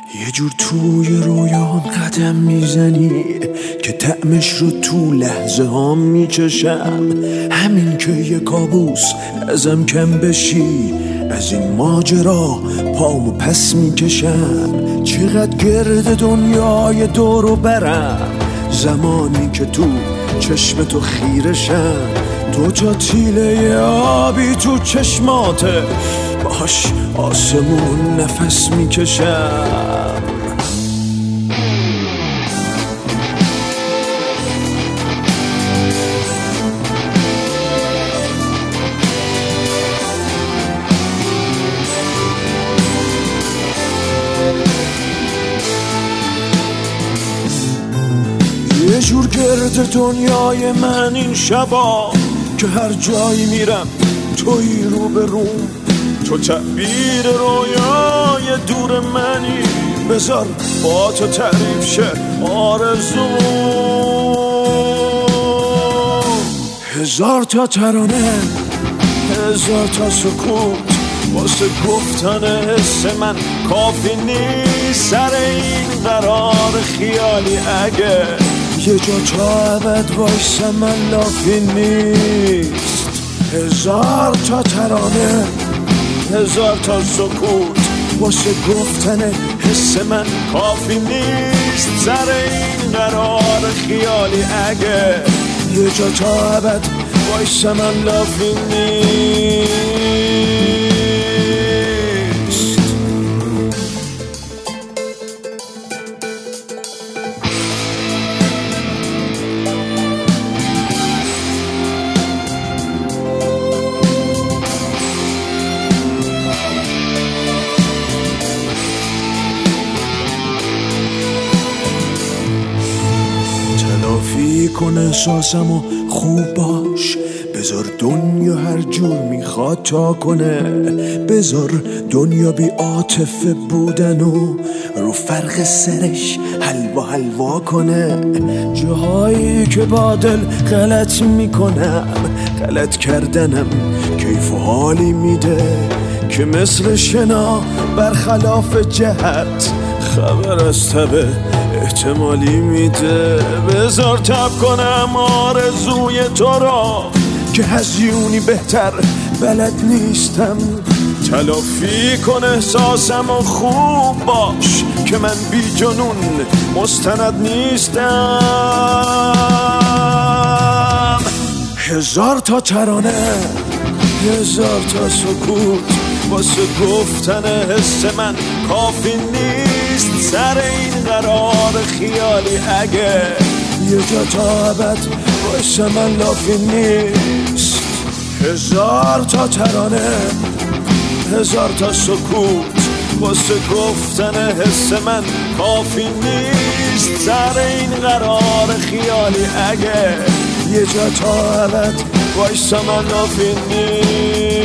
یه جور توی رویام قدم میزنی که طعمش رو تو لحظه ها میچشم. همین که یه کابوس ازم کم بشی، از این ماجرا پامو پس میکشم. چقدر گرد دنیای دورو برم، زمانی که تو چشم تو خیرشم. دو تا تیله آبی تو چشماته، باش آسمون نفس میکشم. یه جور گرد دنیای من این شبا، که هر جایی میرم توی رو به روم. تو تعبیر رویای دور منی، بذار با تو تعریف شه آرزو. هزار تا ترانه، هزار تا سکوت، واسه گفتن حس من کافی نیست. سر این قرار خیالی اگه یه جا تا ابد وایسم من لافی نیست. هزار تا ترانه، هزار تا سکوت، واسه گفتن حس من کافی نیست. سر این قرار خیالی اگه یه جا تا ابد وایسم من لافی نیست. تلافی کن احساسم و خوب باش، بذار دنیا هر جور میخواد تا کنه. بذار دنیا بی عاطفه بودن و رو فرق سرش حلوا حلوا کنه. جاهایی که با دل غلط میکنم، غلط کردنم کیف و حالی میده، که مثل شنا برخلاف جهت خبر از تبه احتمالی میده. بذار تب کنم آرزوی تو را، که هزیونی بهتر بلد نیستم. تلافی کن احساسم و خوب باش، که من بی جنون مستند نیستم. هزار تا ترانه، هزار تا سکوت، واسه گفتن حس من کافی نیست. سر این قرار خیالی اگه یه جا تا ابد وایسه من لافی نیست. هزار تا ترانه، هزار تا سکوت، واسه گفتن حس من کافی نیست. سر این قرار خیالی اگه یه جا تا ابد وایسه من لافی نیست.